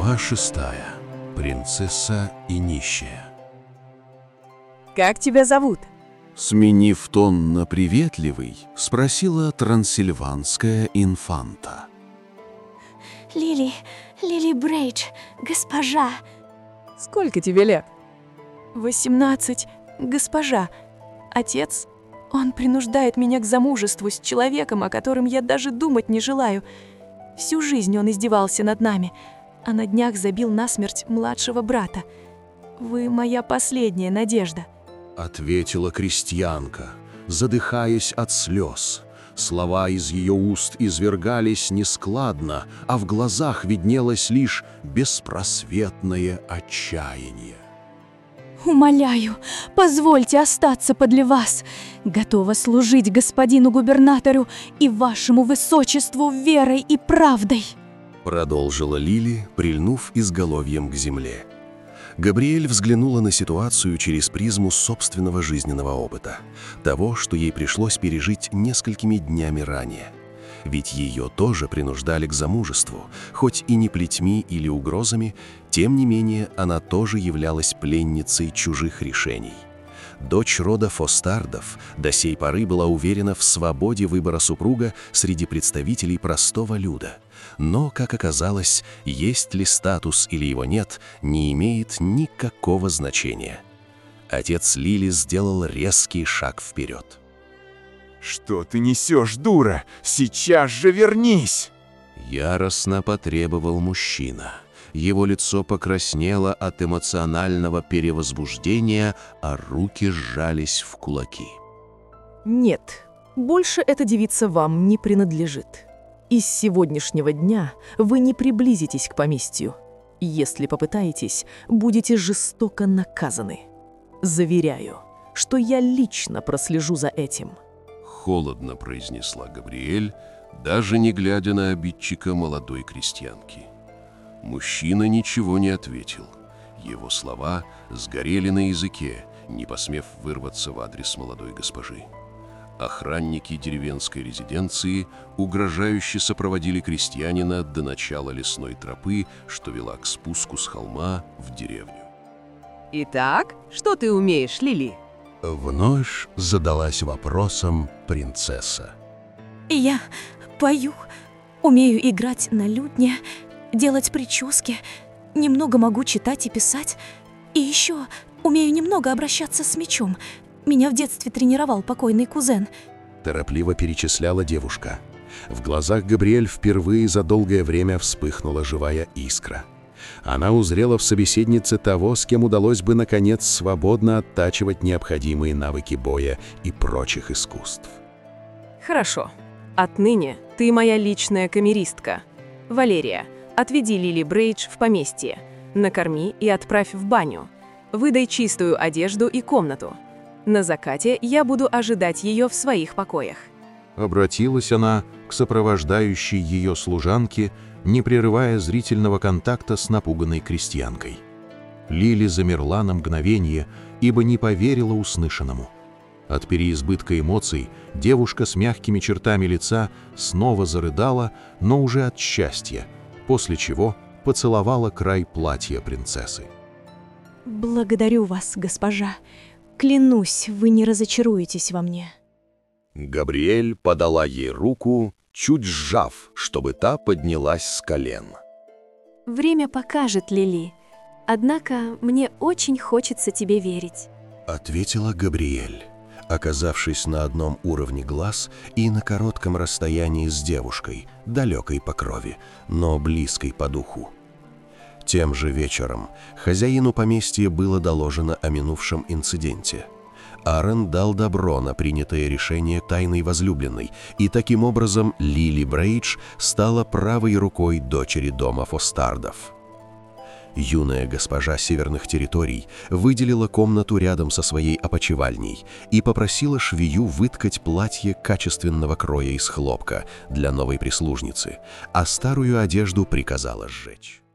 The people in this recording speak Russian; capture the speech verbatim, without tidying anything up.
Глава шестая. Принцесса и нищая. Как тебя зовут? Сменив тон на приветливый, спросила трансильванская инфанта. Лили, Лили Брейдж, госпожа. Сколько тебе лет? Восемнадцать, госпожа. Отец, он принуждает меня к замужеству с человеком, о котором я даже думать не желаю. Всю жизнь он издевался над нами, а на днях забил насмерть младшего брата. Вы моя последняя надежда. Ответила крестьянка, задыхаясь от слез. Слова из ее уст извергались нескладно, а в глазах виднелось лишь беспросветное отчаяние. Умоляю, позвольте остаться подле вас. Готова служить господину губернатору и вашему высочеству верой и правдой. Продолжила Лили, прильнув изголовьем к земле. Габриэль взглянула на ситуацию через призму собственного жизненного опыта, того, что ей пришлось пережить несколькими днями ранее. Ведь ее тоже принуждали к замужеству, хоть и не плетьми или угрозами, тем не менее она тоже являлась пленницей чужих решений. Дочь рода Фостардов до сей поры была уверена в свободе выбора супруга среди представителей простого люда. Но, как оказалось, есть ли статус или его нет, не имеет никакого значения. Отец Лили сделал резкий шаг вперед. «Что ты несешь, дура? Сейчас же вернись!» Яростно потребовал мужчина. Его лицо покраснело от эмоционального перевозбуждения, а руки сжались в кулаки. Нет, больше эта девица вам не принадлежит. И с сегодняшнего дня вы не приблизитесь к поместью. Если попытаетесь, будете жестоко наказаны. Заверяю, что я лично прослежу за этим. Холодно произнесла Габриэль, даже не глядя на обидчика молодой крестьянки. Мужчина ничего не ответил. Его слова сгорели на языке, не посмев вырваться в адрес молодой госпожи. Охранники деревенской резиденции угрожающе сопроводили крестьянина до начала лесной тропы, что вела к спуску с холма в деревню. Итак, что ты умеешь, Лили? Вновь задалась вопросом принцесса. Я пою, умею играть на лютне, делать прически, немного могу читать и писать, и еще умею немного обращаться с мечом. Меня в детстве тренировал покойный кузен. Торопливо перечисляла девушка. В глазах Габриэль впервые за долгое время вспыхнула живая искра. Она узрела в собеседнице того, с кем удалось бы, наконец, свободно оттачивать необходимые навыки боя и прочих искусств. Хорошо. Отныне ты моя личная камеристка. Валерия, отведи Лили Брейдж в поместье. Накорми и отправь в баню. Выдай чистую одежду и комнату. На закате я буду ожидать ее в своих покоях. Обратилась она к сопровождающей ее служанке, не прерывая зрительного контакта с напуганной крестьянкой. Лили замерла на мгновение, ибо не поверила услышанному. От переизбытка эмоций девушка с мягкими чертами лица снова зарыдала, но уже от счастья, после чего поцеловала край платья принцессы. Благодарю вас, госпожа. Клянусь, вы не разочаруетесь во мне. Габриэль подала ей руку, чуть сжав, чтобы та поднялась с колен. Время покажет, Лили. Однако мне очень хочется тебе верить. Ответила Габриэль, оказавшись на одном уровне глаз и на коротком расстоянии с девушкой, далекой по крови, но близкой по духу. Тем же вечером хозяину поместья было доложено о минувшем инциденте. Аарон дал добро на принятое решение тайной возлюбленной, и таким образом Лили Брейдж стала правой рукой дочери дома Фостардов. Юная госпожа северных территорий выделила комнату рядом со своей опочивальней и попросила швею выткать платье качественного кроя из хлопка для новой прислужницы, а старую одежду приказала сжечь.